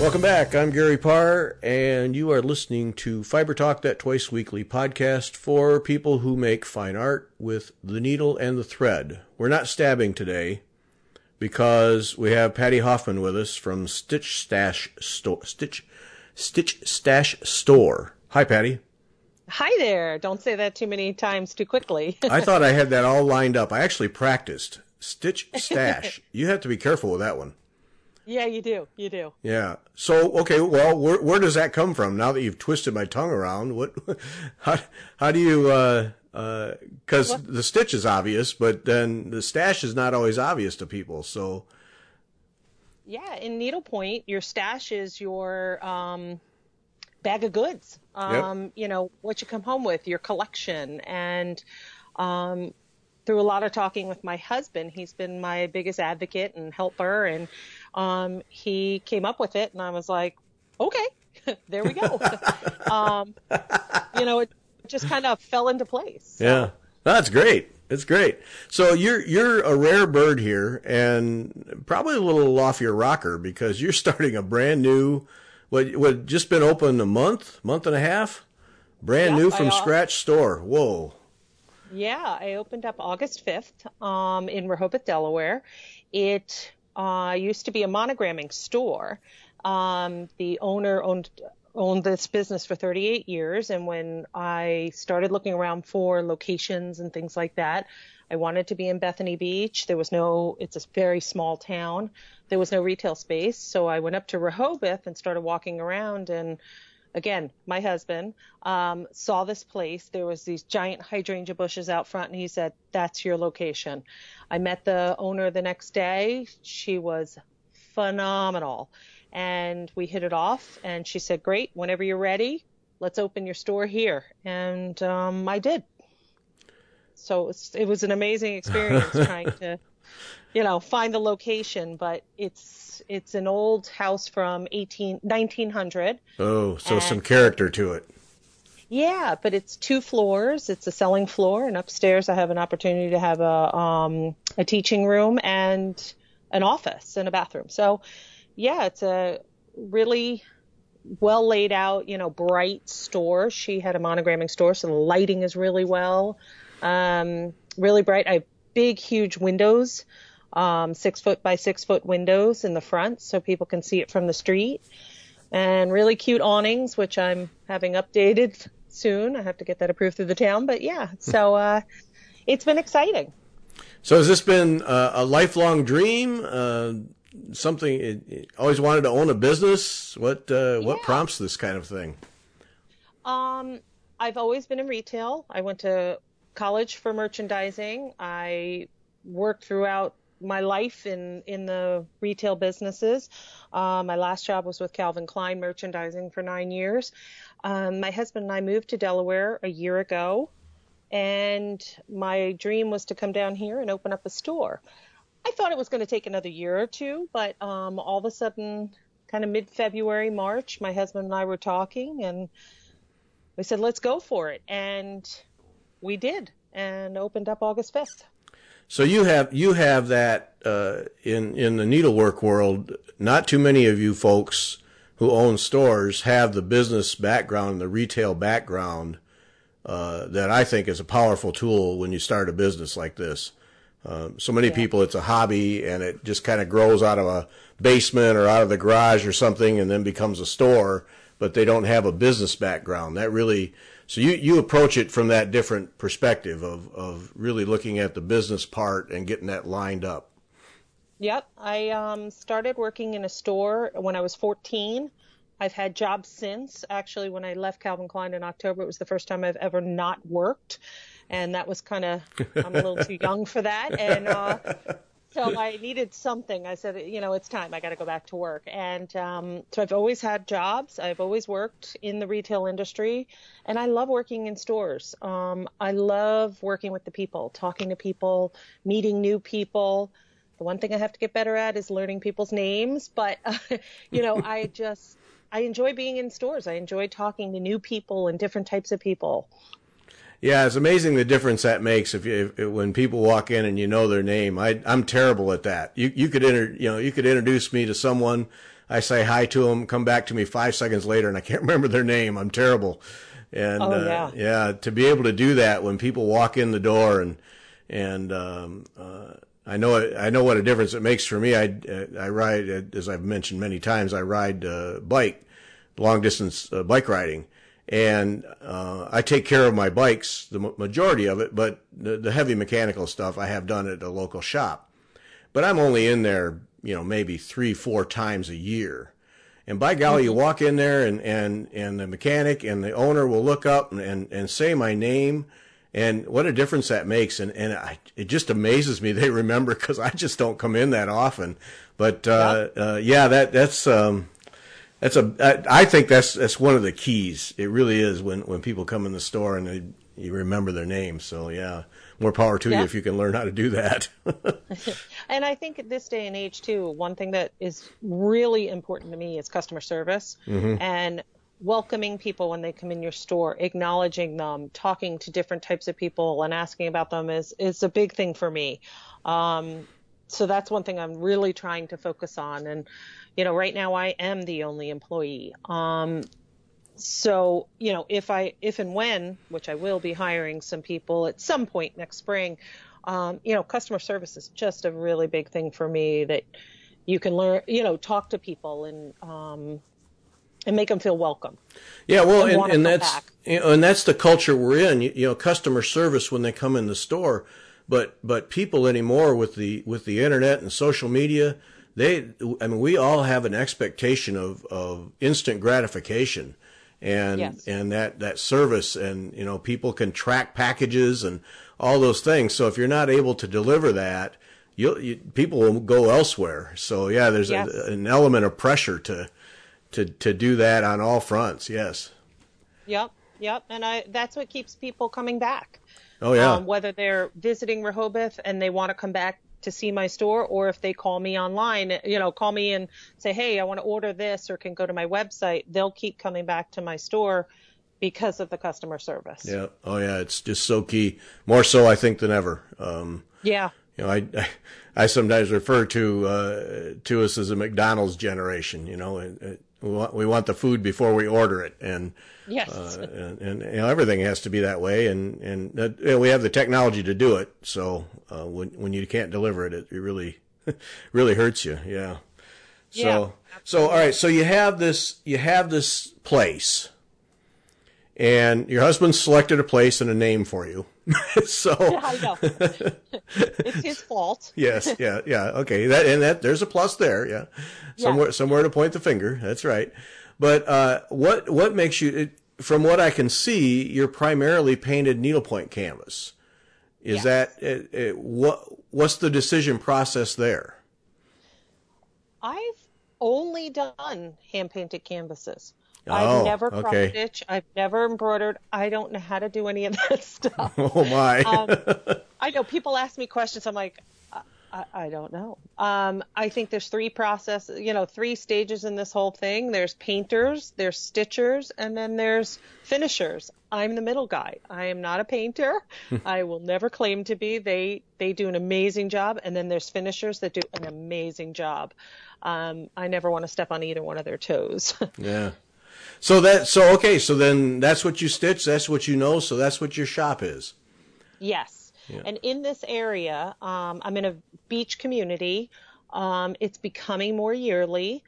Welcome back. I'm Gary Parr, and you are listening to Fiber Talk, that twice weekly podcast for people who make fine art with the needle and the thread. We're not stabbing today because we have Patty Hoffman with us from Stitch Stash Store. Hi, Patty. Hi there. Don't say that too many times too quickly. I thought I had that all lined up. I actually practiced. Stitch Stash. You have to be careful with that one. Yeah, you do. You do. Yeah. So, okay, well, where does that come from? Now that you've twisted my tongue around, how do you, because the stitch is obvious, but then the stash is not always obvious to people, so. Yeah, in needlepoint, your stash is your bag of goods. Yep. You know, what you come home with, your collection. And through a lot of talking with my husband, he's been my biggest advocate and helper, and he came up with it, and I was like, okay, there we go. You know, it just kind of fell into place. So. Yeah, that's great. It's great. So you're a rare bird here, and probably a little off your rocker because you're starting a brand new, what just been open a month and a half, brand new from scratch store. Whoa. Yeah, I opened up August 5th in Rehoboth, Delaware. It used to be a monogramming store. The owner owned this business for 38 years, and when I started looking around for locations and things like that, I wanted to be in Bethany Beach. It's a very small town. There was no retail space, so I went up to Rehoboth and started walking around, and again, my husband saw this place. There was these giant hydrangea bushes out front, and he said, that's your location. I met the owner the next day. She was phenomenal, and we hit it off, and she said, great, whenever you're ready, let's open your store here. And I did. So it was an amazing experience trying to, find the location, but it's an old house from 1900. Oh, so some character to it. Yeah, but it's 2 floors. It's a selling floor, and upstairs I have an opportunity to have a teaching room and an office and a bathroom. So, yeah, it's a really well laid out, bright store. She had a monogramming store, so the lighting is really well, really bright. I have big, huge windows. 6 foot by 6 foot windows in the front so people can see it from the street, and really cute awnings, which I'm having updated soon. I have to get that approved through the town, but yeah, so it's been exciting. So has this been a lifelong dream? Something always wanted to own a business? What prompts this kind of thing? I've always been in retail. I went to college for merchandising. I worked throughout my life in the retail businesses. My last job was with Calvin Klein merchandising for 9 years. My husband and I moved to Delaware a year ago, and my dream was to come down here and open up a store. I thought it was going to take another year or two, but all of a sudden, kind of mid-February, March, my husband and I were talking, and we said, let's go for it. And we did, and opened up August 5th. So you have that in the needlework world. Not too many of you folks who own stores have the business background, the retail background that I think is a powerful tool when you start a business like this. So many people, it's a hobby, and it just kind of grows out of a basement or out of the garage or something, and then becomes a store. But they don't have a business background. That really. So you approach it from that different perspective of really looking at the business part and getting that lined up. Yep. I started working in a store when I was 14. I've had jobs since. Actually, when I left Calvin Klein in October, it was the first time I've ever not worked. And that was I'm a little too young for that. And so I needed something. I said, it's time. I got to go back to work. And so I've always had jobs. I've always worked in the retail industry, and I love working in stores. I love working with the people, talking to people, meeting new people. The one thing I have to get better at is learning people's names. But, I enjoy being in stores. I enjoy talking to new people and different types of people. Yeah, it's amazing the difference that makes when people walk in and you know their name. I'm terrible at that. You could introduce me to someone. I say hi to them, come back to me 5 seconds later, and I can't remember their name. I'm terrible. And yeah, to be able to do that when people walk in the door, and I know what a difference it makes for me. I ride, as I've mentioned many times, I ride bike, long distance bike riding, and I take care of my bikes, the majority of it, but the heavy mechanical stuff I have done at a local shop. But I'm only in there, maybe 3-4 times a year. And by golly, you walk in there and the mechanic and the owner will look up and say my name, and what a difference that makes. And it just amazes me they remember, because I just don't come in that often. But I think that's one of the keys. It really is when people come in the store and you remember their name. So yeah, more power to you if you can learn how to do that. And I think at this day and age too, one thing that is really important to me is customer service and welcoming people when they come in your store, acknowledging them, talking to different types of people and asking about them is a big thing for me. So that's one thing I'm really trying to focus on. And, right now I am the only employee. So, if and when, which I will be hiring some people at some point next spring, customer service is just a really big thing for me, that you can learn, talk to people and make them feel welcome. Yeah, well, and that's the culture we're in. Customer service when they come in the store, but people anymore with the internet and social media, we all have an expectation of instant gratification. And that service, and people can track packages and all those things. So if you're not able to deliver that, people will go elsewhere. So yeah, there's an element of pressure to do that on all fronts. Yes. Yep. And that's what keeps people coming back. Oh yeah. Whether they're visiting Rehoboth and they want to come back to see my store, or if they call me online, call me and say, hey, I want to order this, or can go to my website, they'll keep coming back to my store because of the customer service. Yeah. Oh yeah. It's just so key. More so, I think, than ever. I sometimes refer to us as a McDonald's generation, we want the food before we order it. And, and everything has to be that way. And we have the technology to do it. So, when you can't deliver it, it really, really hurts you. Yeah. So, all right. So you have this place, and your husband selected a place and a name for you. So yeah, I know. It's his fault. Yes. Yeah. Okay. There's a plus there. Yeah. Somewhere to point the finger. That's right. But, what makes you, from what I can see, you're primarily painted needlepoint canvas. Is that, what's the decision process there? I've only done hand-painted canvases. I've never cross stitched. I've never embroidered. I don't know how to do any of that stuff. Oh my! I know people ask me questions. I'm like, I don't know. I think there's three stages in this whole thing. There's painters, there's stitchers, and then there's finishers. I'm the middle guy. I am not a painter. I will never claim to be. They do an amazing job, and then there's finishers that do an amazing job. I never want to step on either one of their toes. Yeah. So then that's what you stitch, that's what so that's what your shop is. Yes. Yeah. And in this area, I'm in a beach community. It's becoming more yearly,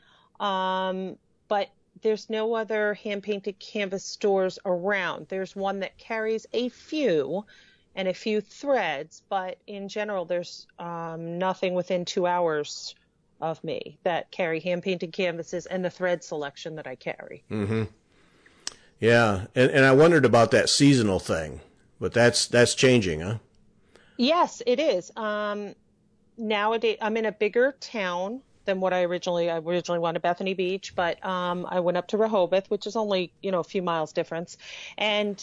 but there's no other hand-painted canvas stores around. There's one that carries a few threads, but in general, there's nothing within 2 hours of me that carry hand-painted canvases and the thread selection that I carry. Mm-hmm. Yeah, and I wondered about that seasonal thing, but that's changing, huh? Yes, it is. Nowadays, I'm in a bigger town than what I originally wanted, Bethany Beach, but I went up to Rehoboth, which is only a few miles difference, and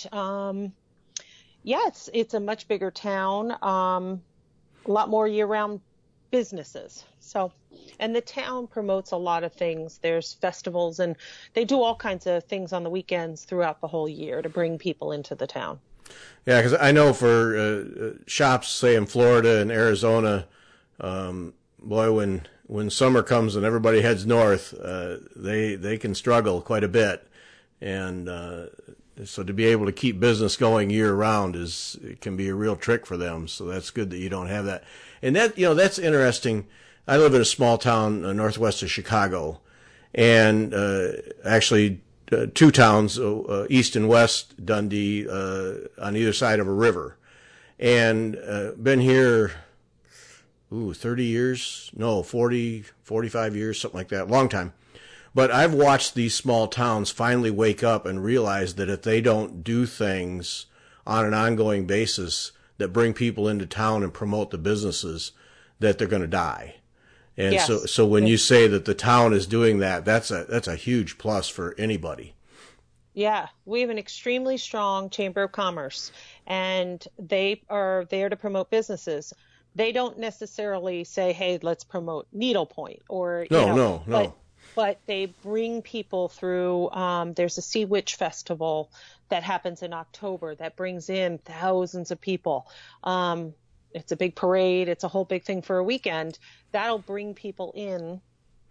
it's a much bigger town, a lot more year-round businesses. So, and the town promotes a lot of things. There's festivals, and they do all kinds of things on the weekends throughout the whole year to bring people into the town. Yeah, because I know for shops, say in Florida and Arizona, boy, when when summer comes and everybody heads north, they can struggle quite a bit, and so to be able to keep business going year round it can be a real trick for them. So that's good that you don't have that. And that's interesting. I live in a small town northwest of Chicago, and actually two towns, east and west Dundee, on either side of a river, and been here 30 years, no, 40, 45 years, something like that, long time. But I've watched these small towns finally wake up and realize that if they don't do things on an ongoing basis that bring people into town and promote the businesses, that they're going to die. And yes. So when you say that the town is doing that, that's a huge plus for anybody. Yeah, we have an extremely strong Chamber of Commerce, and they are there to promote businesses. They don't necessarily say, hey, let's promote needlepoint or, No. But they bring people through. There's a Sea Witch Festival that happens in October that brings in thousands of people. It's a big parade. It's a whole big thing for a weekend. That'll bring people in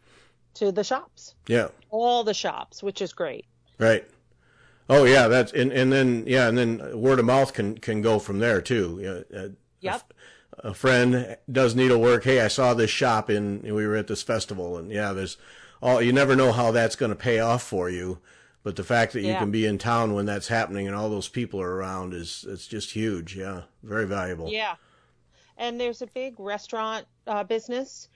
to the shops. Yeah. All the shops, which is great. Right. Oh yeah, and then word of mouth can go from there too. Yep. A friend does needlework. Hey, I saw this shop we were at this festival, and you never know how that's going to pay off for you, but the fact that you can be in town when that's happening and all those people are around it's just huge. Yeah, very valuable. Yeah, and there's a big restaurant business.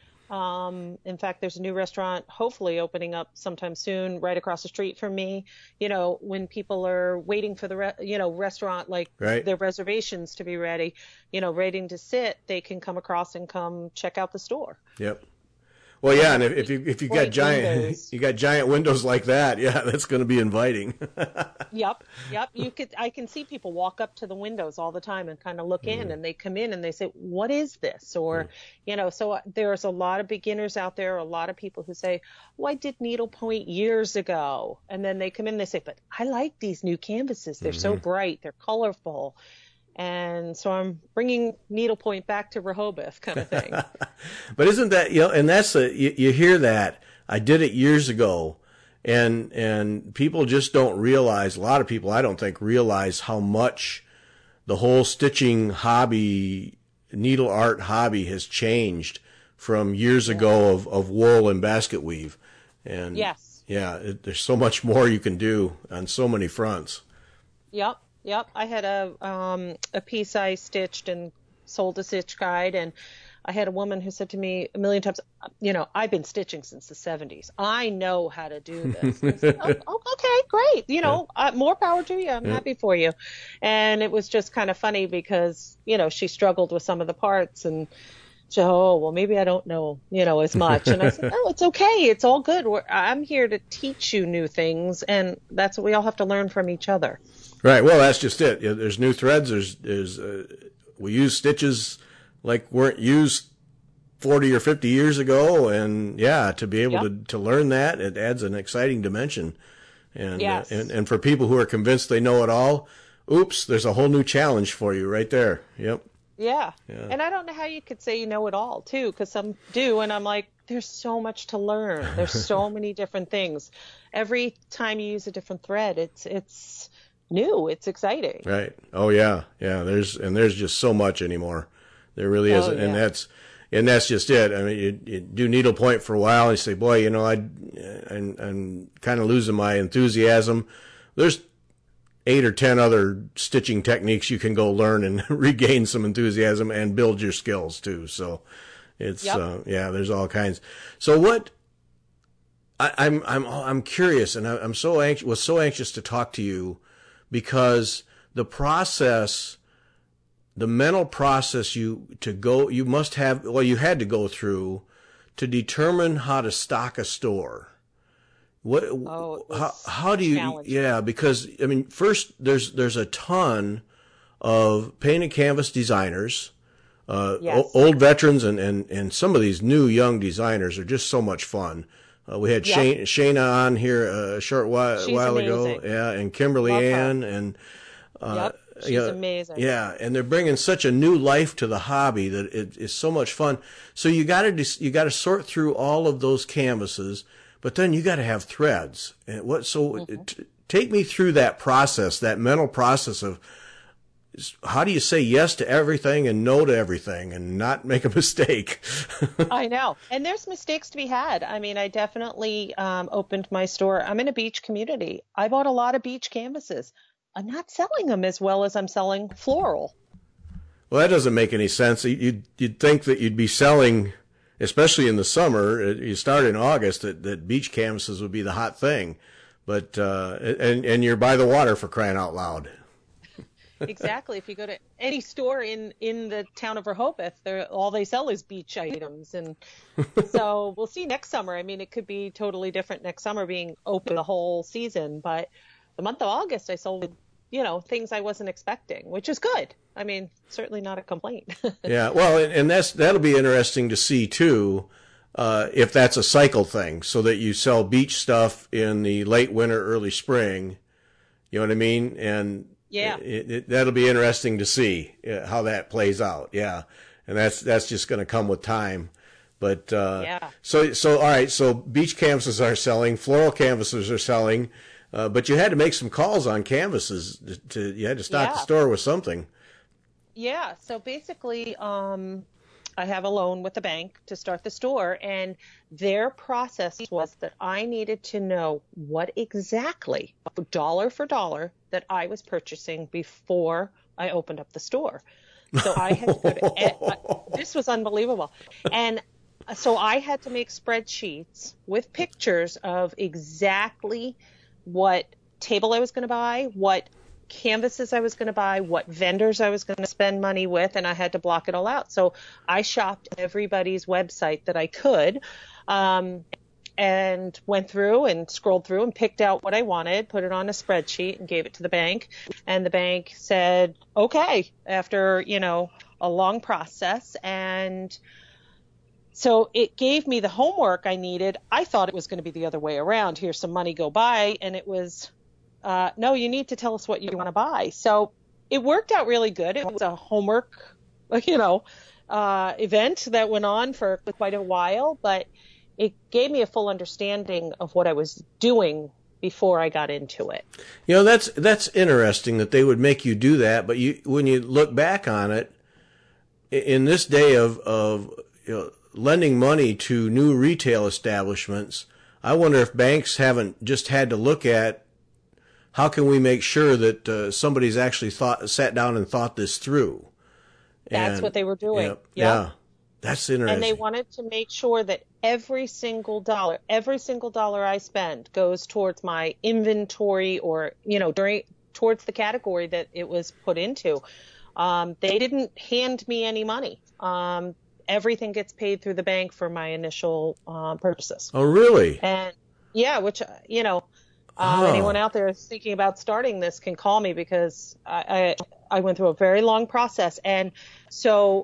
In fact, there's a new restaurant hopefully opening up sometime soon right across the street from me. When people are waiting for the restaurant, like their reservations to be ready, waiting to sit, they can come across and come check out the store. Yep. Well, yeah, and if you got giant windows like that, yeah, that's going to be inviting. Yep. I can see people walk up to the windows all the time and kind of look in, and they come in and they say, "What is this?" Or, so there's a lot of beginners out there, a lot of people who say, "Well, I did needlepoint years ago," and then they come in and they say, "But I like these new canvases. They're so bright, they're colorful." And so I'm bringing needlepoint back to Rehoboth, kind of thing. But isn't that, and that's you hear that. I did it years ago, and people just don't realize, a lot of people I don't think realize how much the whole stitching hobby, needle art hobby has changed from years ago of wool and basket weave. And yes. Yeah, there's so much more you can do on so many fronts. Yep. I had a piece I stitched and sold a stitch guide, and I had a woman who said to me a million times, I've been stitching since the 70s. I know how to do this. I said, okay, great. More power to you. I'm happy for you. And it was just kind of funny because, she struggled with some of the parts, and well, maybe I don't know, as much. And I said, no, it's okay. It's all good. I'm here to teach you new things, and that's what we all have to learn from each other. Right. Well, that's just it. There's new threads. We use stitches like weren't used 40 or 50 years ago. And to be able to learn that, it adds an exciting dimension. And, yes. and for people who are convinced they know it all, oops, there's a whole new challenge for you right there. Yep. Yeah. And I don't know how you could say you know it all too, because some do. And I'm like, there's so much to learn. There's so many different things. Every time you use a different thread, it's new. It's exciting. Right. Oh yeah. Yeah. There's just so much anymore. There really isn't. Yeah. And that's just it. I mean, you do needlepoint for a while and you say, boy, I'm kind of losing my enthusiasm. There's 8 or 10 other stitching techniques you can go learn and regain some enthusiasm and build your skills too. So it's, there's all kinds. So what, I'm curious, and was so anxious to talk to you, because the mental process you had to go through to determine how to stock a store. How do you, challenging. Because I mean, first there's a ton of painted canvas designers, old veterans, and some of these new young designers are just so much fun. We had Shayna on here a short while ago, and Kimberly Ann, and Yep, she's amazing. Yeah, and they're bringing such a new life to the hobby that it is so much fun. So you got to sort through all of those canvases, but then you got to have threads. And take me through that process, that mental process of how do you say yes to everything and no to everything and not make a mistake? I know. And there's mistakes to be had. I mean, I definitely opened my store. I'm in a beach community. I bought a lot of beach canvases. I'm not selling them as well as I'm selling floral. Well, that doesn't make any sense. You'd think that you'd be selling, especially in the summer, you start in August, that beach canvases would be the hot thing. But and you're by the water, for crying out loud. Exactly. If you go to any store in the town of Rehoboth, all they sell is beach items. And so we'll see next summer. I mean, it could be totally different next summer being open the whole season. But the month of August, I sold, things I wasn't expecting, which is good. I mean, certainly not a complaint. Yeah. Well, and that'll be interesting to see, too, if that's a cycle thing, so that you sell beach stuff in the late winter, early spring. You know what I mean? And yeah, that'll be interesting to see how that plays out. Yeah, and that's just going to come with time. But yeah. So all right. So beach canvases are selling, floral canvases are selling, but you had to make some calls on canvases. You had to stock the store with something. Yeah. So basically, I have a loan with the bank to start the store, and their process was that I needed to know what exactly, dollar for dollar, that I was purchasing before I opened up the store. So I had to go to this was unbelievable. And so I had to make spreadsheets with pictures of exactly what table I was going to buy, what canvases I was going to buy, what vendors I was going to spend money with, and I had to block it all out. So I shopped everybody's website that I could, and went through and scrolled through and picked out what I wanted, put it on a spreadsheet and gave it to the bank. And the bank said, okay, after, a long process. And so it gave me the homework I needed. I thought it was going to be the other way around. Here's some money, go buy. And it was, no, you need to tell us what you want to buy. So it worked out really good. It was a homework, event that went on for quite a while, but it gave me a full understanding of what I was doing before I got into it. That's interesting that they would make you do that. But when you look back on it, in this day of lending money to new retail establishments, I wonder if banks haven't just had to look at how can we make sure that somebody's actually sat down and thought this through. That's what they were doing. Yeah. That's interesting. And they wanted to make sure that every single dollar I spend goes towards my inventory or, towards the category that it was put into. They didn't hand me any money. Everything gets paid through the bank for my initial purchases. Oh, really? And yeah, which, anyone out there thinking about starting this can call me because I went through a very long process. And so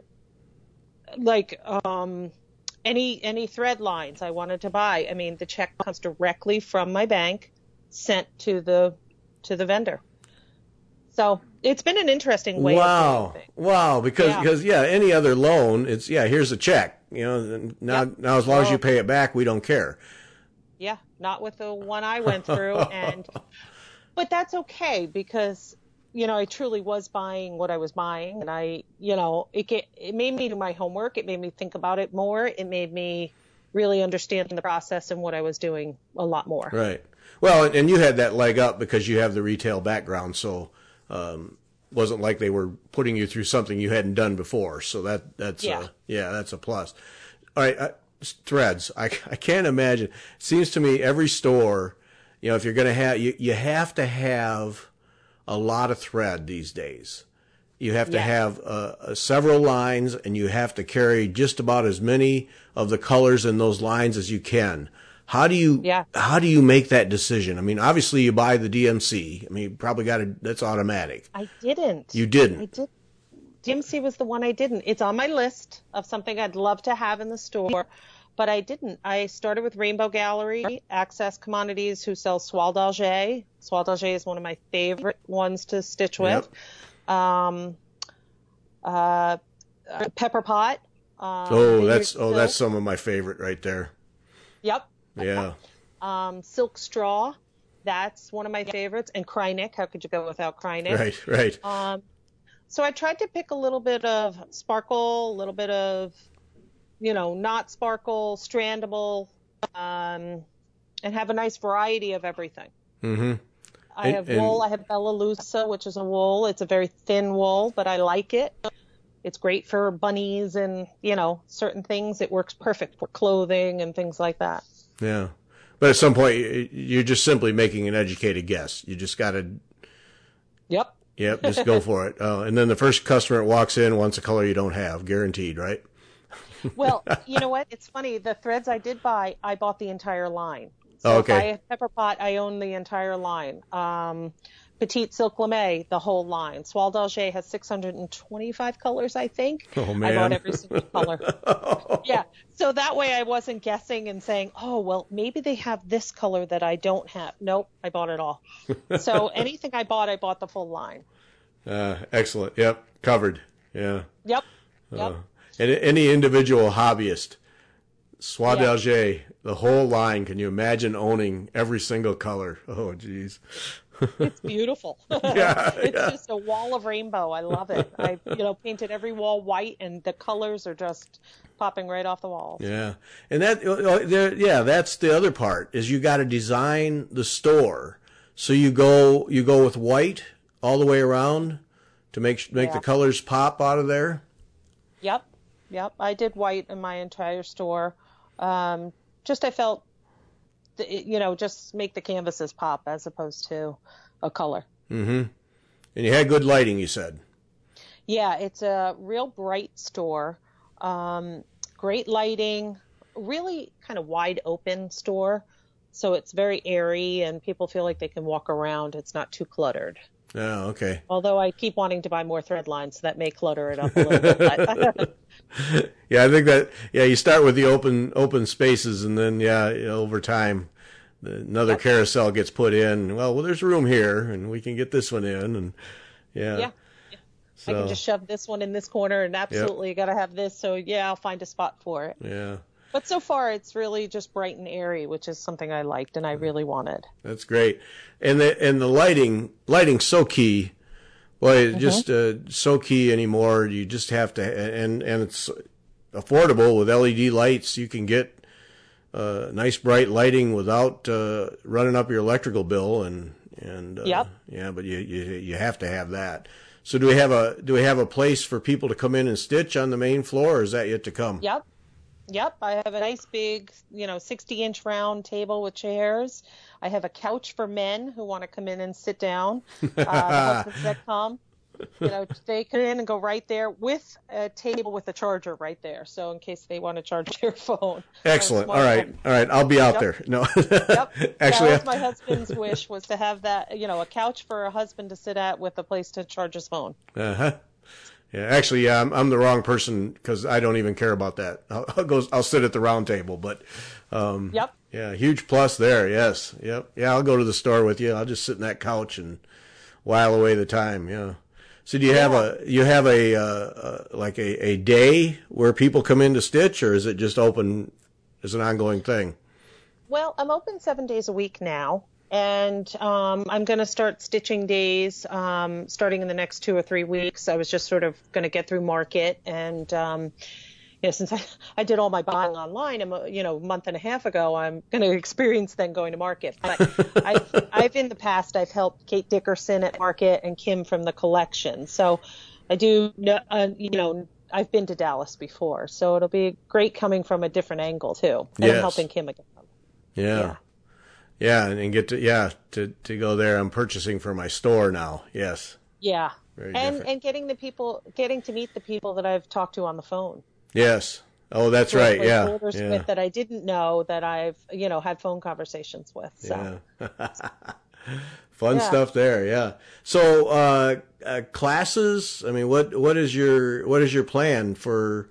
any thread lines I wanted to buy, the check comes directly from my bank sent to the vendor. So it's been an interesting way of doing things. Wow. Because any other loan, it's, here's a check, now as long as you pay it back, we don't care. Yeah. Not with the one I went through. But that's okay because, I truly was buying what I was buying, and it made me do my homework. It made me think about it more. It made me really understand the process and what I was doing a lot more. Right. Well, and you had that leg up because you have the retail background, so wasn't like they were putting you through something you hadn't done before. So that's a plus. All right, threads. I can't imagine. It seems to me every store, if you're going to have you have to have a lot of thread these days. You have to have several lines, and you have to carry just about as many of the colors in those lines as you can. How do you make that decision? Obviously you buy the DMC. You probably that's automatic. I didn't. You didn't? I did. DMC was the one I didn't. It's on my list of something I'd love to have in the store, but I didn't. I started with Rainbow Gallery, Access Commodities, who sells Soie d'Alger. Soie d'Alger is one of my favorite ones to stitch with. Yep. Pepper Pot. That's some of my favorite right there. Yep. Yeah. Silk Straw. That's one of my favorites. And Krynic. How could you go without Krynic? Right. So I tried to pick a little bit of sparkle, a little bit of, not sparkle, strandable, and have a nice variety of everything. Mm-hmm. I have wool. I have Bella Lusa, which is a wool. It's a very thin wool, but I like it. It's great for bunnies and, certain things. It works perfect for clothing and things like that. Yeah. But at some point, you're just simply making an educated guess. You just got to... Yep, just go for it. And then the first customer that walks in wants a color you don't have, guaranteed, right? Well, you know what? It's funny. The threads I did buy, I bought the entire line. So okay. If I have Pepper Pot, I own the entire line. Petite Silk Lame, the whole line. Soie d'Alger has 625 colors, I think. Oh, man. I bought every single color. Yeah. So that way I wasn't guessing and saying, oh, well, maybe they have this color that I don't have. Nope, I bought it all. So anything I bought the full line. Excellent. Yep. Covered. Yeah. Yep. And any individual hobbyist, Soie d'Alger, the whole line, can you imagine owning every single color? Oh, geez. It's beautiful. It's just a wall of rainbow. I love it. I, painted every wall white, and the colors are just popping right off the walls. Yeah, and that's the other part is you got to design the store. So you go with white all the way around to make the colors pop out of there. Yep. I did white in my entire store. I felt. Just make the canvases pop as opposed to a color. Mm-hmm. And you had good lighting, you said. Yeah, it's a real bright store. Great lighting, really kind of wide open store. So it's very airy and people feel like they can walk around. It's not too cluttered. Oh, okay. Although I keep wanting to buy more thread lines, so that may clutter it up a little bit. Yeah, I think that, you start with the open spaces and then, over time, another carousel gets put in. Well, there's room here and we can get this one in. And yeah. So, I can just shove this one in this corner and absolutely got to have this. So, I'll find a spot for it. Yeah. But so far, it's really just bright and airy, which is something I liked and I really wanted. That's great. And the lighting's so key. Well, it's just so key anymore. You just have to, and it's affordable with LED lights. You can get nice bright lighting without running up your electrical bill, but you have to have that. So do we have a place for people to come in and stitch on the main floor, or is that yet to come? Yep. I have a nice big, 60-inch round table with chairs. I have a couch for men who want to come in and sit down. The husbands that come, they come in and go right there with a table with a charger right there. So in case they want to charge their phone. Excellent. All right. I'll be out there. No. Yep. Actually, that was my husband's wish, was to have that, a couch for a husband to sit at with a place to charge his phone. Uh-huh. Yeah, actually, I'm the wrong person because I don't even care about that. I'll sit at the round table, but yeah, huge plus there. Yes, yep, yeah. I'll go to the store with you. I'll just sit in that couch and while away the time. Yeah. So do you have a day where people come in to stitch, or is it just open as an ongoing thing? Well, I'm open 7 days a week now. And I'm going to start stitching days starting in the next 2 or 3 weeks. I was just sort of going to get through market. And, since I did all my buying online, a month and a half ago, I'm going to experience then going to market. But I've in the past, I've helped Kate Dickerson at market and Kim from the collection. So I do, I've been to Dallas before. So it'll be great coming from a different angle, too. And I'm helping Kim again. Yeah. Yeah, and get to go there. I'm purchasing for my store now. Yes. Yeah. Very and getting to meet the people that I've talked to on the phone. Yes. Oh, that's right. Yeah. With that I didn't know that I've had phone conversations with. So. Yeah. Fun stuff there. Yeah. So classes. I mean, what is your plan for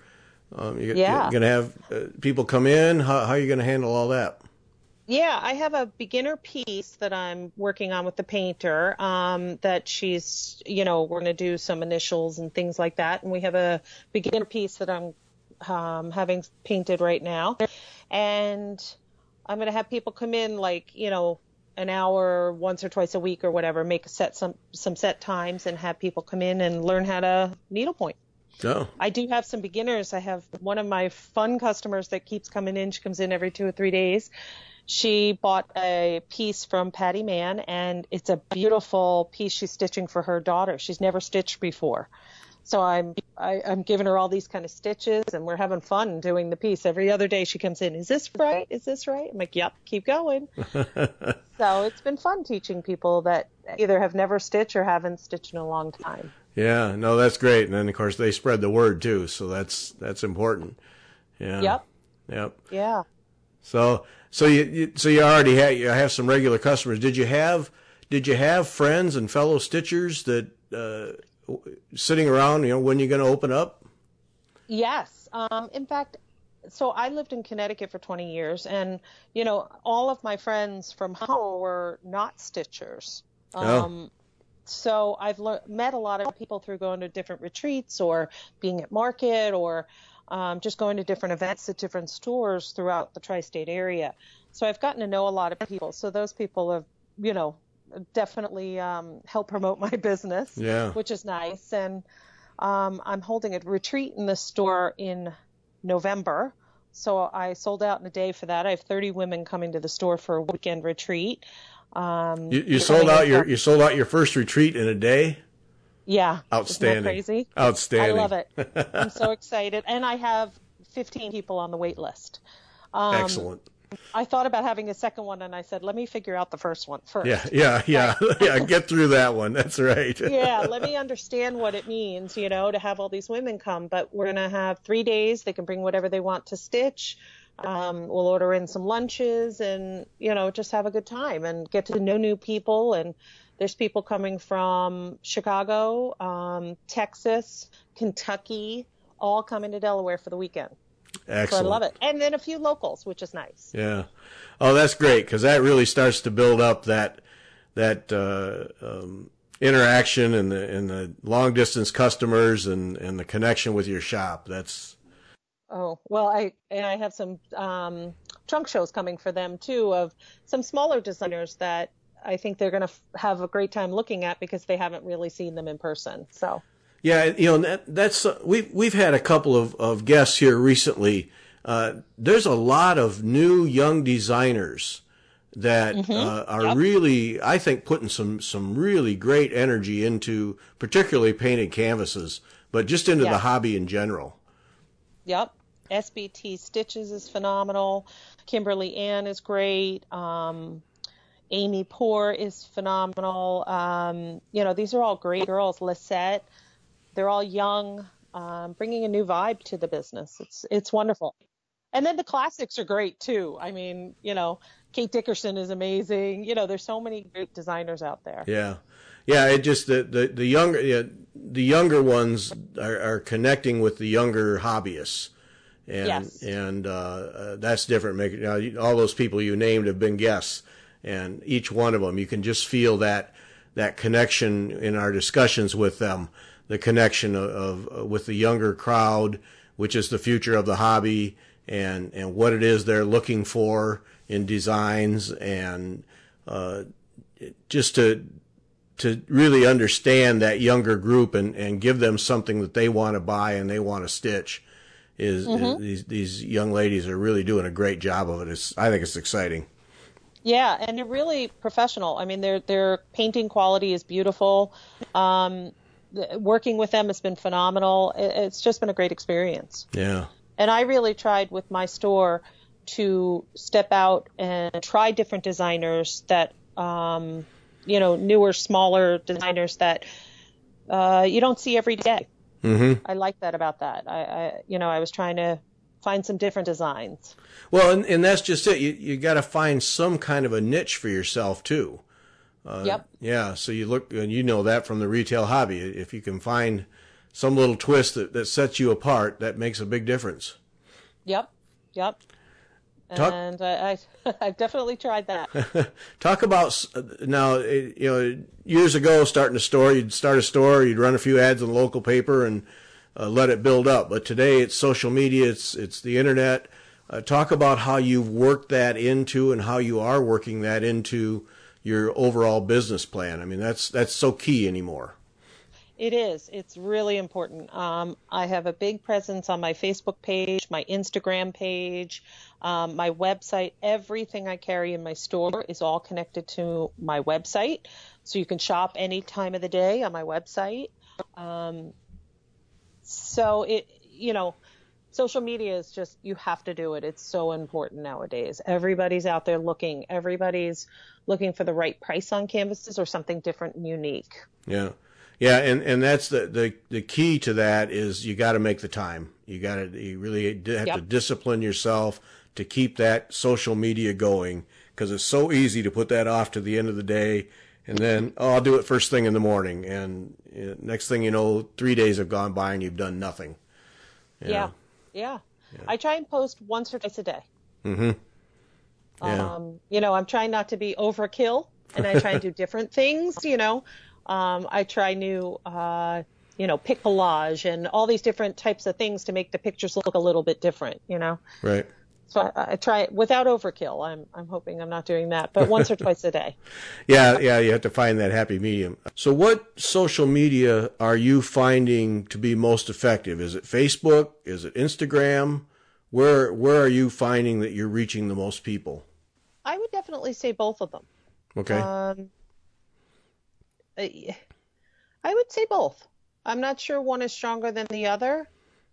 You're Yeah. going to have people come in. How are you going to handle all that? Yeah, I have a beginner piece that I'm working on with the painter, that she's, we're going to do some initials and things like that. And we have a beginner piece that I'm having painted right now. And I'm going to have people come in like, an hour once or twice a week or whatever, make some set times and have people come in and learn how to needlepoint. Oh. I do have some beginners. I have one of my fun customers that keeps coming in. She comes in every 2 or 3 days. She bought a piece from Patty Mann, and it's a beautiful piece she's stitching for her daughter. She's never stitched before. So I'm giving her all these kind of stitches, and we're having fun doing the piece. Every other day she comes in, is this right? Is this right? I'm like, yep, keep going. So it's been fun teaching people that either have never stitched or haven't stitched in a long time. Yeah, no, that's great. And then, of course, they spread the word, too, so that's important. Yeah. Yep. Yeah. So you already have some regular customers. Did you have friends and fellow stitchers that sitting around, when you're going to open up? Yes. In fact, so I lived in Connecticut for 20 years, and all of my friends from home were not stitchers. So I've met a lot of people through going to different retreats or being at market or just going to different events at different stores throughout the tri-state area. So I've gotten to know a lot of people. So those people have, definitely helped promote my business, which is nice. And I'm holding a retreat in the store in November. So I sold out in a day for that. I have 30 women coming to the store for a weekend retreat. You sold out your first retreat in a day? Yeah. Outstanding. Isn't that crazy? Outstanding. I love it. I'm so excited. And I have 15 people on the wait list. Excellent. I thought about having a second one, and I said, let me figure out the first one first. Yeah. Yeah, get through that one. That's right. Yeah, let me understand what it means, to have all these women come. But we're going to have 3 days. They can bring whatever they want to stitch. We'll order in some lunches and, just have a good time and get to know new people. And there's people coming from Chicago, Texas, Kentucky, all coming to Delaware for the weekend. Excellent. So I love it. And then a few locals, which is nice. Yeah. Oh, that's great, because that really starts to build up that interaction and the long distance customers and the connection with your shop. That's. Oh, well, I have some trunk shows coming for them too, of some smaller designers that I think they're going to have a great time looking at because they haven't really seen them in person. So. Yeah, that's we've had a couple of guests here recently. There's a lot of new young designers that are really, I think, putting some really great energy into particularly painted canvases, but just into the hobby in general. Yep. SBT Stitches is phenomenal. Kimberly Ann is great. Amy Poor is phenomenal. These are all great girls. Lisette. They're all young, bringing a new vibe to the business. It's wonderful. And then the classics are great too. I mean, Kate Dickerson is amazing. There's so many great designers out there. Yeah. It just the younger ones are connecting with the younger hobbyists. And that's different. All those people you named have been guests, and each one of them, you can just feel that connection in our discussions with them. The connection of with the younger crowd, which is the future of the hobby, and what it is they're looking for in designs, and just to really understand that younger group and give them something that they want to buy and they want to stitch. These young ladies are really doing a great job of it. I think it's exciting. Yeah, and they're really professional. I mean, their painting quality is beautiful. Working with them has been phenomenal. It's just been a great experience. Yeah. And I really tried with my store to step out and try different designers that, newer, smaller designers that you don't see every day. Mm-hmm. I like that about that. I was trying to find some different designs. Well, and that's just it. You got to find some kind of a niche for yourself too. Yep. Yeah. So you look, and that from the retail hobby. If you can find some little twist that sets you apart, that makes a big difference. Yep. And I've definitely tried that. Talk about now, years ago, starting a store, you'd start a store, you'd run a few ads in the local paper and let it build up. But today it's social media, it's the internet. Talk about how you've worked that into and how you are working that into your overall business plan. I mean, that's so key anymore. It is. It's really important. I have a big presence on my Facebook page, my Instagram page, my website. Everything I carry in my store is all connected to my website. So you can shop any time of the day on my website. Social media is just, you have to do it. It's so important nowadays. Everybody's out there looking. Everybody's looking for the right price on canvases or something different and unique. Yeah. Yeah, and that's the key to that is you got to make the time. You really have to discipline yourself to keep that social media going, because it's so easy to put that off to the end of the day, and then I'll do it first thing in the morning, and next thing you know, 3 days have gone by and you've done nothing. Yeah. I try and post once or twice a day. Mm-hmm. Yeah. I'm trying not to be overkill, and I try and do different things. I try new, pic collage and all these different types of things to make the pictures look a little bit different, Right. So I try it without overkill. I'm hoping I'm not doing that, but once or twice a day. Yeah, you have to find that happy medium. So what social media are you finding to be most effective? Is it Facebook? Is it Instagram? Where are you finding that you're reaching the most people? I would definitely say both of them. Okay. I would say both. I'm not sure one is stronger than the other.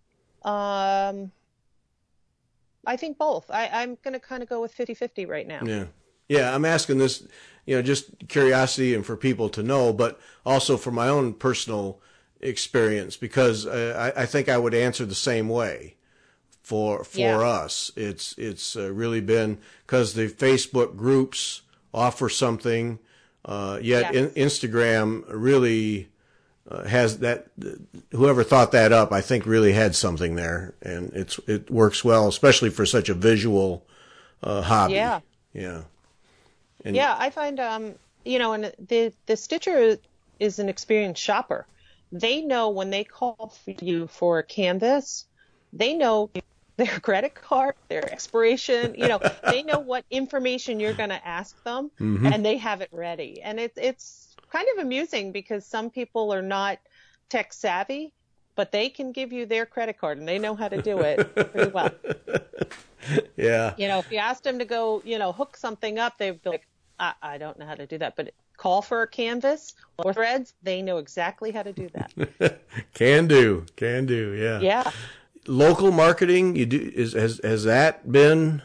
I think both. I'm going to kind of go with 50-50 right now. Yeah. Yeah, I'm asking this, just curiosity and for people to know, but also for my own personal experience, because I think I would answer the same way for us. It's really been because the Facebook groups offer something, yet Instagram really has that. Whoever thought that up, I think, really had something there, and it works well, especially for such a visual hobby. Yeah. And I find and the Stitcher is an experienced shopper. They know when they call for you for a canvas, they know their credit card, their expiration, they know what information you're going to ask them, and they have it ready. And it's kind of amusing because some people are not tech savvy, but they can give you their credit card and they know how to do it pretty well. Yeah. If you asked them to go, hook something up, they'd be like, I don't know how to do that. But call for a canvas or threads, they know exactly how to do that. Can do. Yeah. Yeah. Local marketing, has that been?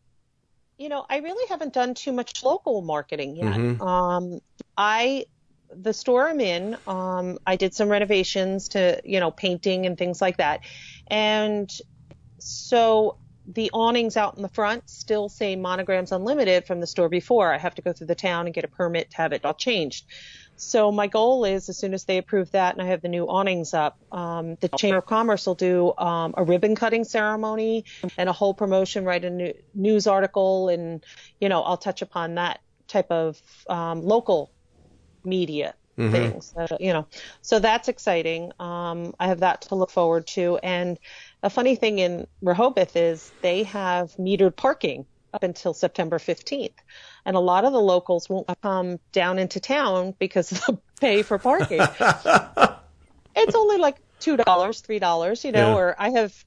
I really haven't done too much local marketing yet. Mm-hmm. The store I'm in, I did some renovations to, painting and things like that. And so the awnings out in the front still say Monograms Unlimited from the store before. I have to go through the town and get a permit to have it all changed. So my goal is, as soon as they approve that and I have the new awnings up, the Chamber of Commerce will do a ribbon cutting ceremony and a whole promotion, write a news article, and, I'll touch upon that type of local media things, so that's exciting. I have that to look forward to. And a funny thing in Rehoboth is they have metered parking up until September 15th. And a lot of the locals won't come down into town because they'll pay for parking. It's only like $2, $3, or I have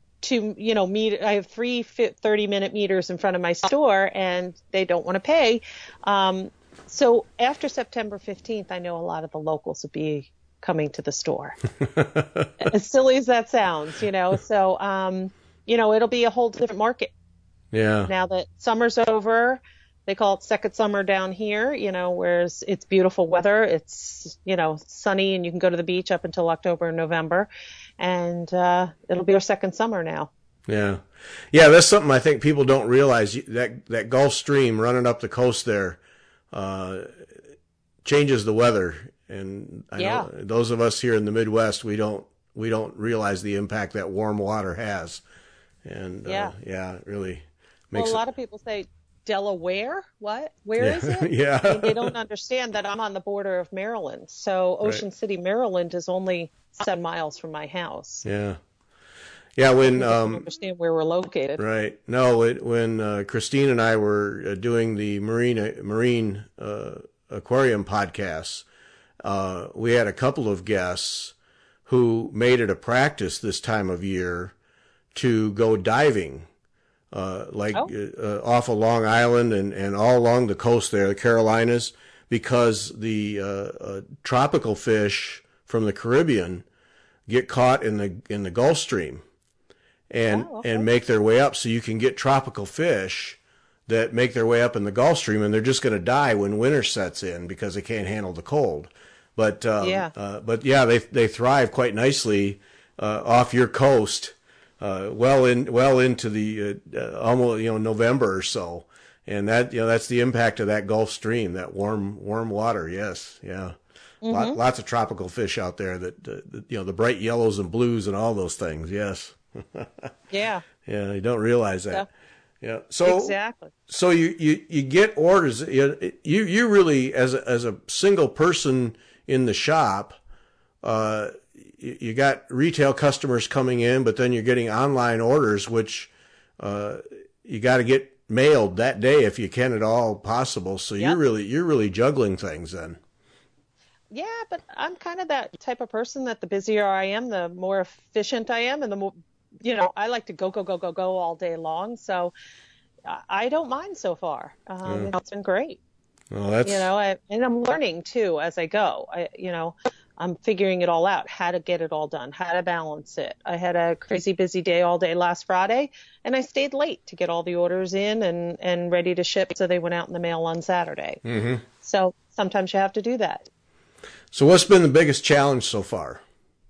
I have three 30-minute meters in front of my store and they don't want to pay. So after September 15th, I know a lot of the locals will be coming to the store. As silly as that sounds, so, it'll be a whole different market. Yeah. Now that summer's over, they call it second summer down here, whereas it's beautiful weather. It's, sunny and you can go to the beach up until October and November. And it'll be our second summer now. Yeah. Yeah, that's something I think people don't realize. That Gulf Stream running up the coast there changes the weather. And I know those of us here in the Midwest, we don't realize the impact that warm water has. And it really makes a lot of people say, Delaware? What? Where yeah. is it? Yeah. I mean, they don't understand that I'm on the border of Maryland. So Ocean City, Maryland is only 7 miles from my house. Yeah. Yeah, when understand where we're located. Right. No, when Christine and I were doing the marine aquarium podcasts, we had a couple of guests who made it a practice this time of year to go diving, off of Long Island and all along the coast there, the Carolinas, because the tropical fish from the Caribbean get caught in the Gulf Stream and make their way up. So you can get tropical fish that make their way up in the Gulf Stream, and they're just going to die when winter sets in because they can't handle the cold. But they thrive quite nicely off your coast, well into the almost November or so, and that's the impact of that Gulf Stream, that warm water. Yes, yeah, lots of tropical fish out there that the bright yellows and blues and all those things. Yes, yeah, you don't realize that. Yeah. So exactly. So you get orders. You really as a single person in the shop, you got retail customers coming in, but then you're getting online orders, which you got to get mailed that day if you can at all possible. So you're really juggling things then. Yeah, but I'm kind of that type of person that the busier I am, the more efficient I am, and the more, I like to go all day long. So I don't mind so far. It's been great. Well, that's and I'm learning too as I go. I'm figuring it all out, how to get it all done, how to balance it. I had a crazy busy day all day last Friday, and I stayed late to get all the orders in and ready to ship, so they went out in the mail on Saturday. Mm-hmm. So sometimes you have to do that. So what's been the biggest challenge so far?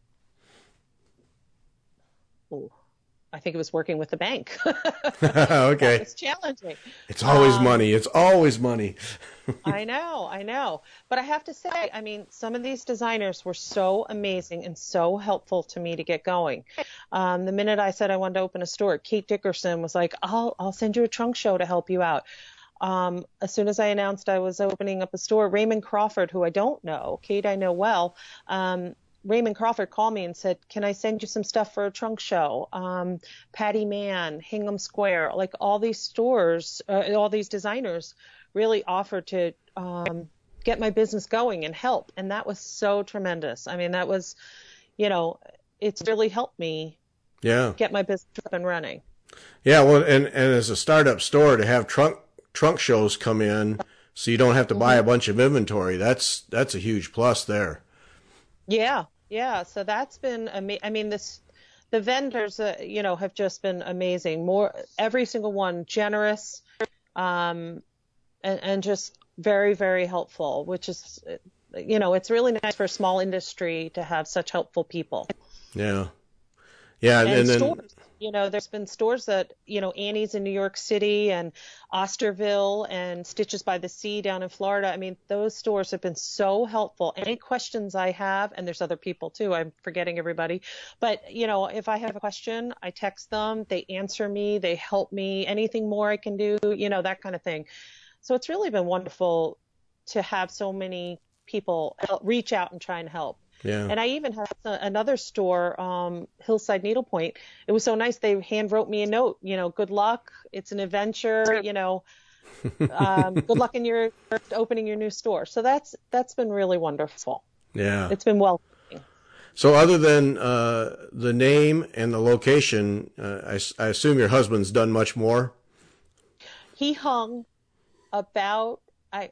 Ooh, I think it was working with the bank. Okay. It's challenging. It's always money. It's always money. I know. But I have to say, some of these designers were so amazing and so helpful to me to get going. The minute I said I wanted to open a store, Kate Dickerson was like, I'll send you a trunk show to help you out. As soon as I announced I was opening up a store, Raymond Crawford, who I don't know, Kate I know well, Raymond Crawford called me and said, can I send you some stuff for a trunk show? Patty Mann, Hingham Square, like all these stores, all these designers really offered to get my business going and help. And that was so tremendous. That was, it's really helped me get my business up and running. Yeah, well, and as a startup store, to have trunk shows come in so you don't have to buy a bunch of inventory, that's a huge plus there. Yeah. So that's been the vendors, have just been amazing. Every single one generous, and just very, very helpful, which is, it's really nice for a small industry to have such helpful people. Yeah. And then stores. There's been stores that, Annie's in New York City and Osterville and Stitches by the Sea down in Florida. Those stores have been so helpful. Any questions I have, and there's other people too, I'm forgetting everybody, but, if I have a question, I text them, they answer me, they help me, anything more I can do, that kind of thing. So it's really been wonderful to have so many people reach out and try and help. Yeah. And I even had another store, Hillside Needlepoint. It was so nice. They hand wrote me a note, good luck. It's an adventure, good luck in your opening your new store. So that's been really wonderful. Yeah. It's been welcoming. So other than the name and the location, I assume your husband's done much more? He hung about,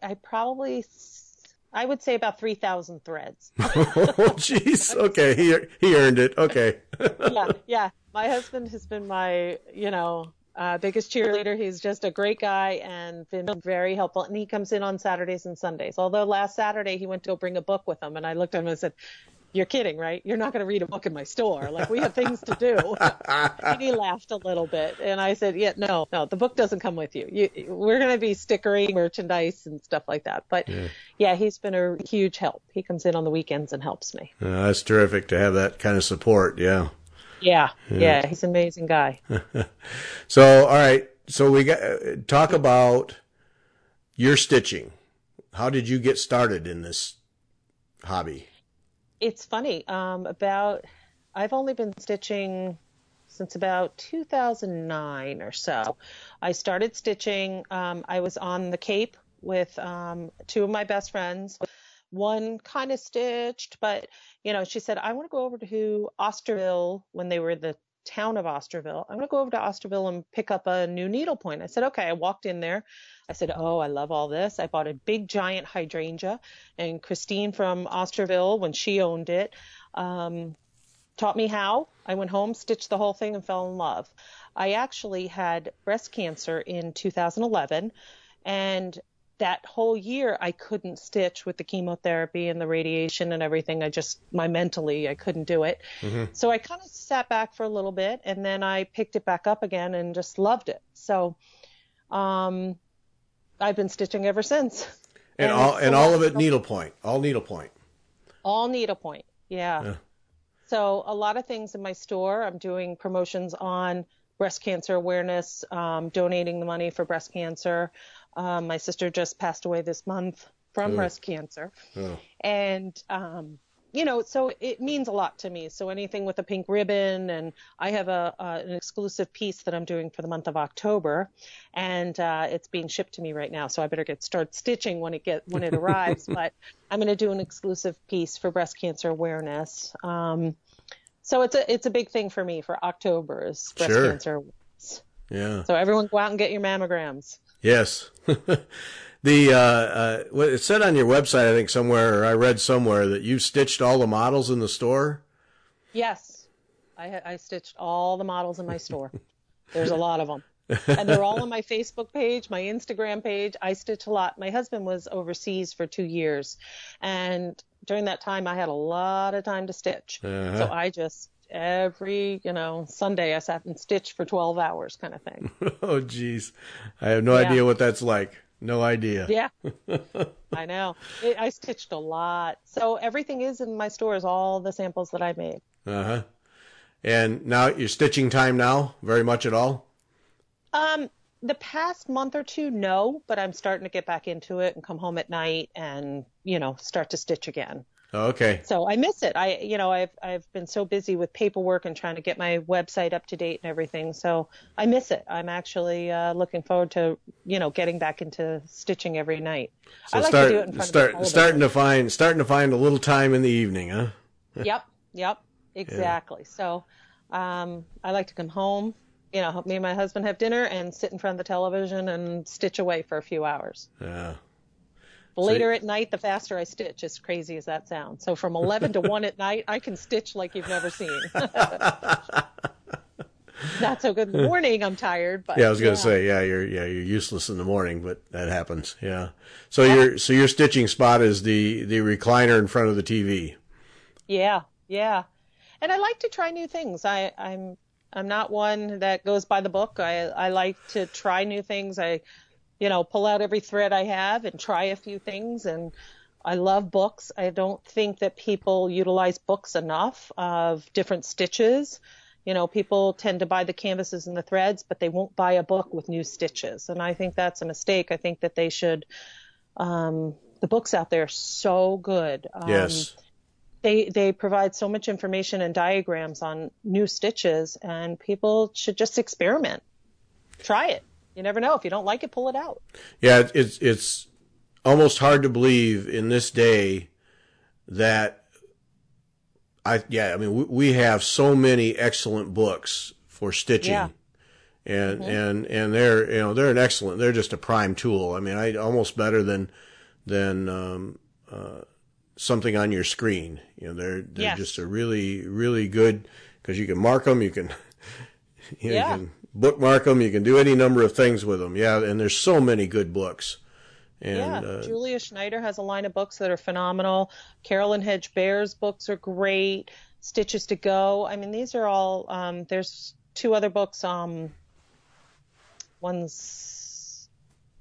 I would say about 3,000 threads. Oh, jeez. Okay. He earned it. Okay. Yeah. My husband has been my, biggest cheerleader. He's just a great guy and been very helpful. And he comes in on Saturdays and Sundays. Although last Saturday he went to go bring a book with him. And I looked at him and said, you're kidding, right? You're not going to read a book in my store. Like, we have things to do. And he laughed a little bit. And I said, yeah, no, the book doesn't come with you. We're going to be stickering merchandise and stuff like that. But yeah, he's been a huge help. He comes in on the weekends and helps me. That's terrific to have that kind of support. Yeah. Yeah. He's an amazing guy. So, all right. So we got talk about your stitching. How did you get started in this hobby? It's funny. I've only been stitching since about 2009 or so. I started stitching. I was on the Cape with two of my best friends. One kind of stitched, but she said, I want to go over to Osterville when they were the town of Osterville. I'm going to go over to Osterville and pick up a new needlepoint. I said, okay. I walked in there. I said, oh, I love all this. I bought a big giant hydrangea, and Christine from Osterville, when she owned it, taught me how. I went home, stitched the whole thing, and fell in love. I actually had breast cancer in 2011, and that whole year I couldn't stitch with the chemotherapy and the radiation and everything. Mentally, I couldn't do it. Mm-hmm. So I kind of sat back for a little bit, and then I picked it back up again and just loved it. So, I've been stitching ever since. And all of it needlepoint, all needlepoint. All needlepoint. Yeah. So a lot of things in my store, I'm doing promotions on breast cancer awareness, donating the money for breast cancer. My sister just passed away this month from breast cancer. Oh. And, so it means a lot to me. So anything with a pink ribbon, and I have an exclusive piece that I'm doing for the month of October, and it's being shipped to me right now. So I better start stitching when it arrives. But I'm going to do an exclusive piece for breast cancer awareness. So it's a big thing for me for October is breast cancer awareness. Yeah. So everyone go out and get your mammograms. Yes. It said on your website, I think somewhere, or I read somewhere, that you stitched all the models in the store. Yes. I stitched all the models in my store. There's a lot of them. And they're all on my Facebook page, my Instagram page. I stitch a lot. My husband was overseas for 2 years. And during that time, I had a lot of time to stitch. Uh-huh. So I just, every, Sunday, I sat and stitched for 12 hours kind of thing. Oh, geez. I have no idea what that's like. No idea. Yeah, I know. I stitched a lot. So everything is in my stores, all the samples that I made. Uh-huh. And now your stitching time now, very much at all? The past month or two, no, but I'm starting to get back into it and come home at night and, start to stitch again. Okay. So I miss it. I've been so busy with paperwork and trying to get my website up to date and everything. So I miss it. I'm actually looking forward to, getting back into stitching every night. So I like to do it in front of the television. Starting to find a little time in the evening, huh? Yep, exactly. Yeah. So I like to come home, me and my husband have dinner and sit in front of the television and stitch away for a few hours. Yeah. The later at night, the faster I stitch, as crazy as that sounds. So from 11 to 1 at night, I can stitch like you've never seen. Not so good in the morning, I'm tired. But I was going to say, you're useless in the morning, but that happens. Yeah. So your stitching spot is the recliner in front of the TV. Yeah. And I like to try new things. I'm not one that goes by the book. I like to try new things. I pull out every thread I have and try a few things. And I love books. I don't think that people utilize books enough of different stitches. People tend to buy the canvases and the threads, but they won't buy a book with new stitches. And I think that's a mistake. I think that they should, the books out there are so good. Yes. They provide so much information and diagrams on new stitches, and people should just experiment. Try it. You never know. If you don't like it, pull it out. Yeah, it's almost hard to believe in this day that we have so many excellent books for stitching. And they're an excellent, they're just a prime tool. I mean, almost better than something on your screen. They're just a really, really good, because you can mark them, you can bookmark them. You can do any number of things with them. Yeah, and there's so many good books. And Julia Schneider has a line of books that are phenomenal. Carolyn Hedge Bear's books are great. Stitches to Go. I mean, these are all. There's two other books. One's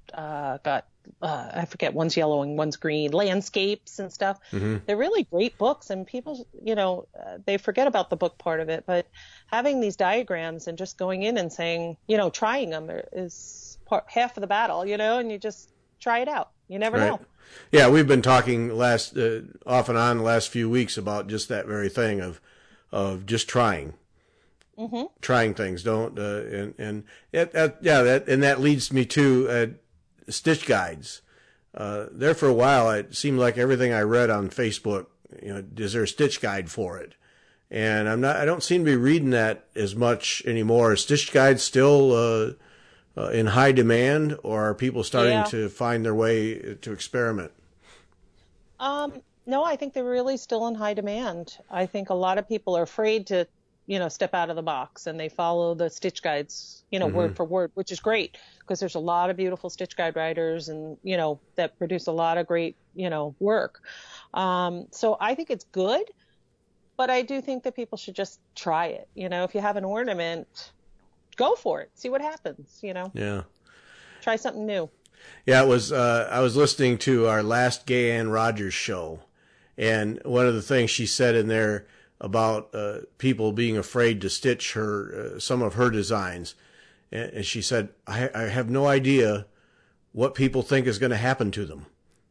I forget. One's yellow and one's green. Landscapes and stuff. mm-hmm. They're really great books, and people, they forget about the book part of it. But having these diagrams and just going in and saying, trying them is half of the battle. And you just try it out. You never know. Yeah, we've been talking off and on the last few weeks about just that very thing of just trying, trying things. Don't and that leads me to stitch guides. There for a while, it seemed like everything I read on Facebook, is there a stitch guide for it? And I don't seem to be reading that as much anymore. Are stitch guides still in high demand, or are people starting to find their way to experiment? No, I think they're really still in high demand. I think a lot of people are afraid to, step out of the box, and they follow the stitch guides, word for word, which is great because there's a lot of beautiful stitch guide writers and, that produce a lot of great, work. So I think it's good, but I do think that people should just try it. If you have an ornament, go for it. See what happens, Yeah. Try something new. Yeah, it was. I was listening to our last Gay Ann Rogers show, and one of the things she said in there about people being afraid to stitch some of her designs, and she said, "I have no idea what people think is going to happen to them."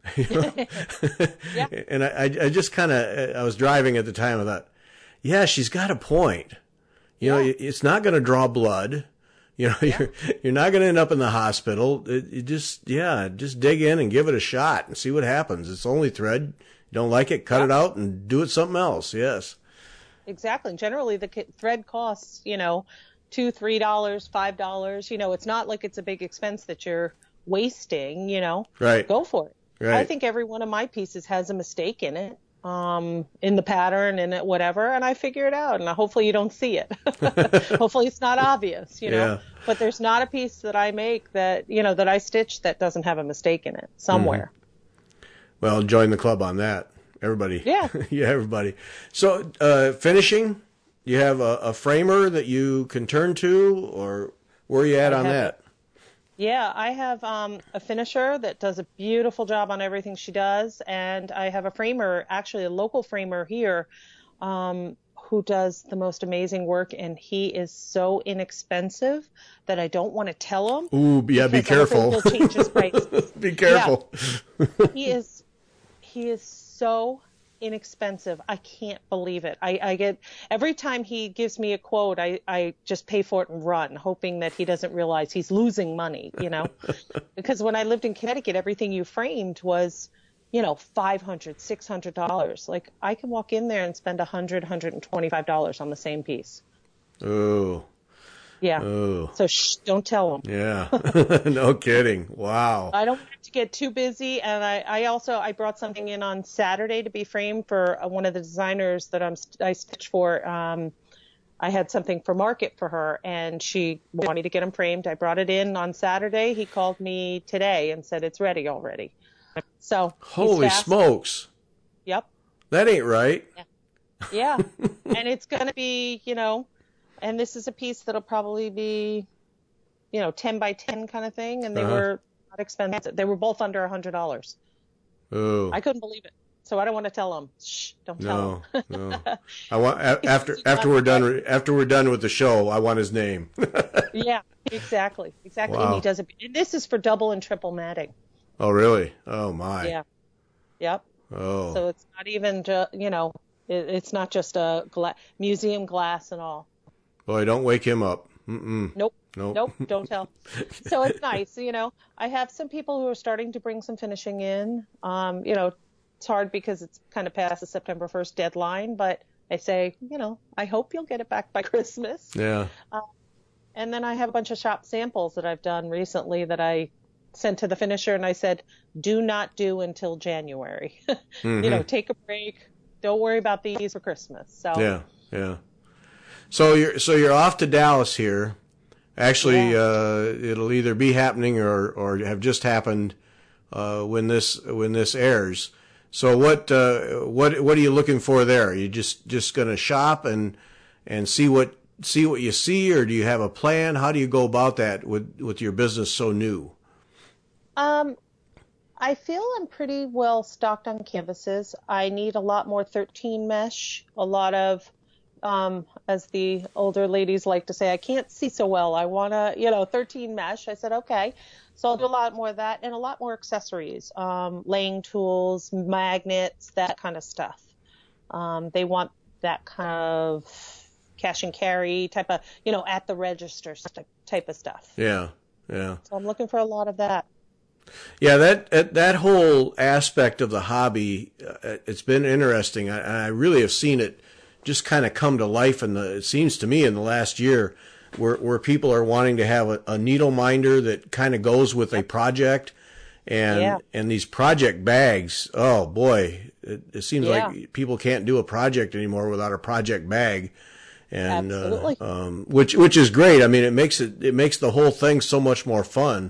Yeah. And I just kind of I was driving at the time. I thought, yeah, she's got a point. It's not going to draw blood. You're not going to end up in the hospital. You just dig in and give it a shot and see what happens. It's only thread. You don't like it, cut it out and do it something else. Yes. Exactly. Generally, the thread costs, $2, $3, $5. It's not like it's a big expense that you're wasting. Right. Go for it. Right. I think every one of my pieces has a mistake in it. In the pattern and whatever, and I figure it out, and hopefully you don't see it. Hopefully it's not obvious, Yeah. But there's not a piece that I make that, that I stitch that doesn't have a mistake in it somewhere. Well, join the club on that. Everybody. Yeah. Yeah, everybody. So, finishing, you have a framer that you can turn to, or where are you at on that? Yeah, I have a finisher that does a beautiful job on everything she does, and I have a framer, actually a local framer here, who does the most amazing work, and he is so inexpensive that I don't want to tell him. Ooh, yeah, be careful. He'll change his price. Be careful. Yeah. He is so inexpensive. I can't believe it. I get every time he gives me a quote, I just pay for it and run, hoping that he doesn't realize he's losing money, because when I lived in Connecticut, everything you framed was, $500, $600. Like I can walk in there and spend $100, $125 on the same piece. Oh. Yeah. Oh. So don't tell him. Yeah. No kidding. Wow. I don't want it to get too busy. And I brought something in on Saturday to be framed for one of the designers that I stitched for. I had something for market for her, and she wanted me to get him framed. I brought it in on Saturday. He called me today and said it's ready already. So holy smokes. Yep. That ain't right. Yeah. And it's going to be, and this is a piece that'll probably be, 10 by 10 kind of thing. And they were not expensive. They were both under $100. Oh. I couldn't believe it. So I don't want to tell them. Shh, don't tell them. No. I want after we're done with the show, I want his name. Yeah, exactly. Wow. And he does it. And this is for double and triple matting. Oh, really? Oh my. Yeah. Yep. Oh. So it's not even it's not just a museum glass and all. Boy, don't wake him up. Mm-mm. Nope, don't tell. So it's nice, I have some people who are starting to bring some finishing in. It's hard because it's kind of past the September 1st deadline, but I say, I hope you'll get it back by Christmas. Yeah. And then I have a bunch of shop samples that I've done recently that I sent to the finisher, and I said, do not do until January. Mm-hmm. Take a break. Don't worry about these for Christmas. So yeah. So you're off to Dallas here. Actually, it'll either be happening or have just happened when this airs. So what are you looking for there? Are you just going to shop and see what you see, or do you have a plan? How do you go about that with your business so new? I feel I'm pretty well stocked on canvases. I need a lot more 13 mesh, a lot of, as the older ladies like to say, I can't see so well. I want to, 13 mesh. I said, okay. So I'll do a lot more of that and a lot more accessories, laying tools, magnets, that kind of stuff. They want that kind of cash and carry type of, at the register type of stuff. Yeah, yeah. So I'm looking for a lot of that. Yeah, that whole aspect of the hobby, it's been interesting. I really have seen it just kind of come to life it seems to me in the last year, where people are wanting to have a needle minder that kind of goes with a project, and these project bags. Oh boy, it seems like people can't do a project anymore without a project bag, and which is great. I mean, it makes the whole thing so much more fun.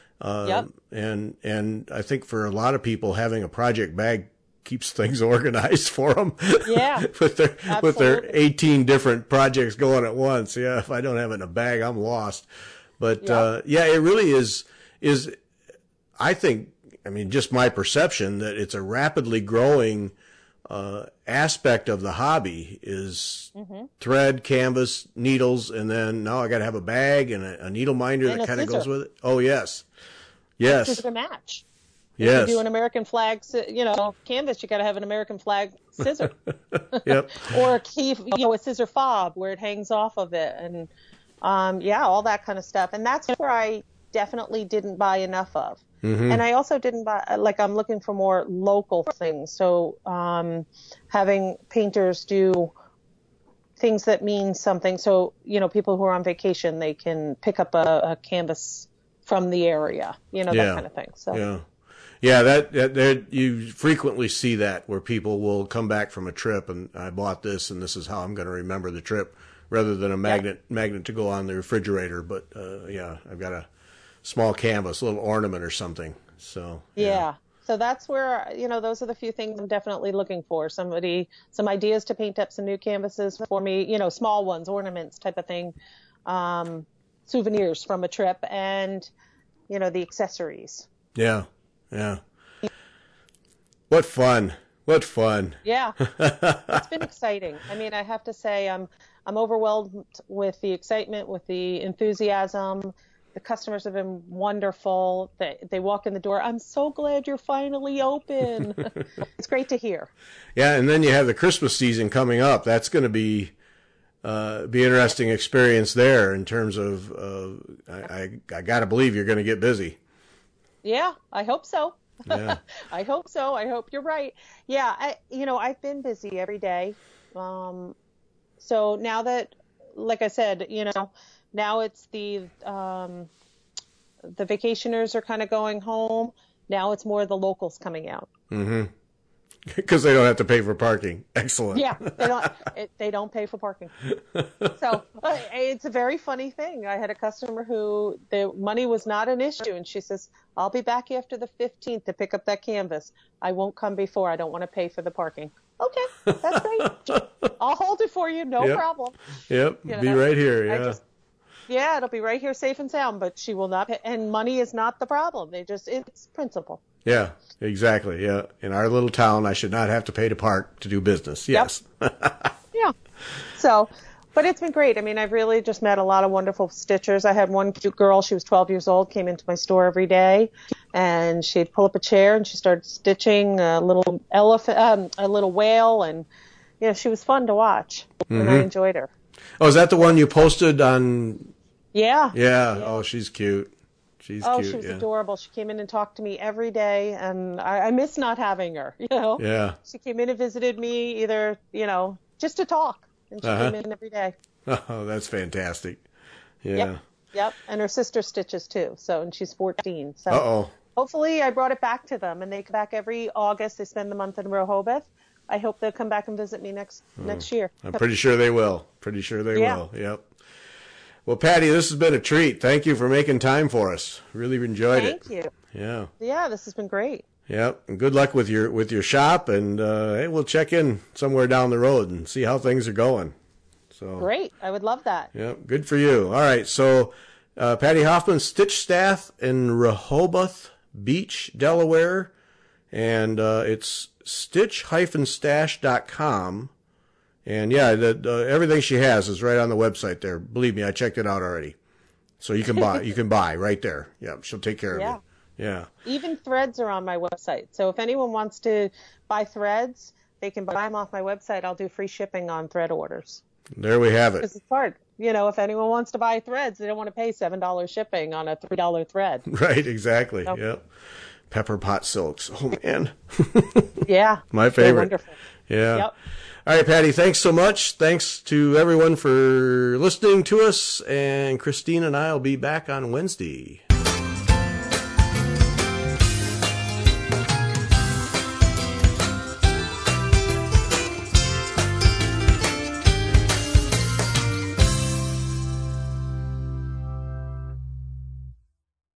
And I think for a lot of people, having a project bag keeps things organized for them. Yeah. with their 18 different projects going at once. Yeah. If I don't have it in a bag, I'm lost. But, it really is, I think, I mean, just my perception that it's a rapidly growing, aspect of the hobby is thread, canvas, needles, and then now I got to have a bag and a needle minder that kind of goes with it. Oh, yes. Yes. Scissor match. Yes. If you do an American flag, canvas, you got to have an American flag scissor. Yep. Or a scissor fob where it hangs off of it, and all that kind of stuff. And that's where I definitely didn't buy enough of. Mm-hmm. And I also didn't buy, I'm looking for more local things. So having painters do things that mean something. So, people who are on vacation, they can pick up a canvas from the area, that kind of thing. So that you frequently see that where people will come back from a trip and I bought this and this is how I'm going to remember the trip, rather than a magnet to go on the refrigerator. But I've got a small canvas, a little ornament or something. So so that's where those are the few things I'm definitely looking for. Some ideas to paint up some new canvases for me, small ones, ornaments type of thing. Souvenirs from a trip, and the accessories. Yeah. What fun. Yeah. It's been exciting. I mean, I have to say I'm overwhelmed with the excitement, with the enthusiasm. The customers have been wonderful. They walk in the door, I'm so glad you're finally open. It's great to hear. Yeah, and then you have the Christmas season coming up. That's going to be interesting experience there in terms of I got to believe you're going to get busy. Yeah, I hope so. Yeah. I hope so. I hope you're right. Yeah, I've been busy every day. So now that, like I said, now it's the vacationers are kind of going home. Now it's more the locals coming out. Mm-hmm. Because they don't have to pay for parking. Excellent. Yeah, they don't pay for parking. So it's a very funny thing. I had a customer who the money was not an issue, and she says, I'll be back after the 15th to pick up that canvas. I won't come before. I don't want to pay for the parking. Okay, that's great. I'll hold it for you. No problem. Yep, be right here. Yeah. It'll be right here safe and sound, but she will not pay. And money is not the problem. It's principle. Yeah, exactly. Yeah. In our little town, I should not have to pay to park to do business. Yes. Yep. Yeah. So, but it's been great. I mean, I've really just met a lot of wonderful stitchers. I had one cute girl, she was 12 years old, came into my store every day, and she'd pull up a chair and she started stitching a little elephant, a little whale, and she was fun to watch. Mm-hmm. And I enjoyed her. Oh, is that the one you posted on? Yeah. Yeah. Oh, she's cute. She's cute. She was adorable. She came in and talked to me every day, and I miss not having her, Yeah. She came in and visited me either, just to talk, and she came in every day. Oh, that's fantastic. Yeah. Yep. And her sister stitches too, and she's 14. So hopefully I brought it back to them, and they come back every August. They spend the month in Rehoboth. I hope they'll come back and visit me next year. I'm pretty sure they will. Will. Yep. Well, Patty, this has been a treat. Thank you for making time for us. Really enjoyed it. Thank you. Yeah. Yeah, this has been great. Yep. And good luck with your shop, and hey, we'll check in somewhere down the road and see how things are going. So Great. I would love that. Yep. Good for you. All right. So Patty Hoffman, Stitch Staff in Rehoboth Beach, Delaware, and it's stitch-stash.com. And yeah, everything she has is right on the website there. Believe me, I checked it out already. So you can buy. You can buy right there. Yeah, she'll take care of you. Yeah. Even threads are on my website. So if anyone wants to buy threads, they can buy them off my website. I'll do free shipping on thread orders. There we have it. Because it's hard. If anyone wants to buy threads, they don't want to pay $7 shipping on a $3 thread. Right, exactly. So. Yep. Pepper pot silks. Oh, man. Yeah. My favorite. They're wonderful. Yeah. Yep. All right, Patty, thanks so much. Thanks to everyone for listening to us. And Christine and I will be back on Wednesday.